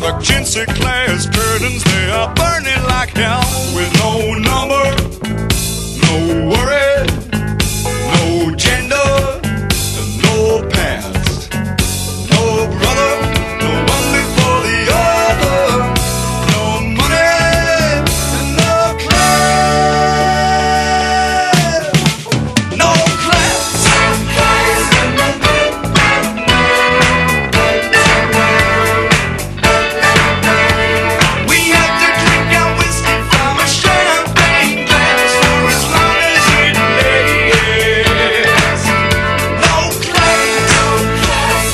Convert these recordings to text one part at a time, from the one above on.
the chintzy glass curtains, they are burning like hell. With no number, no worry, no gender, no past, no brother, no one before the other, no money, and no class, no class. We have to drink our whiskey from a champagne glass for as long as it lasts. No class, no class,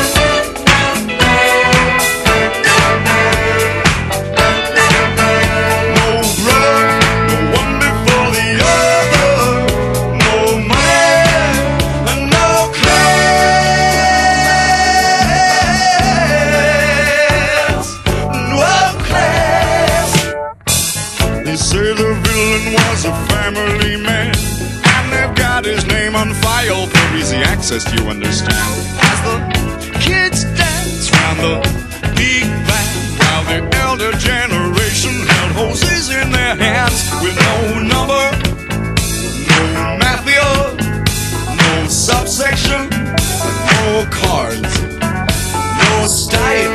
no brother, no one before the other, no money, and no class, no class. They say the villain was a family man, and they've got his name on file for easy access, you understand. As the kids dance round the big band, while the elder generation held hoses in their hands. With no number, no mafia, no subsection, no cards, no style.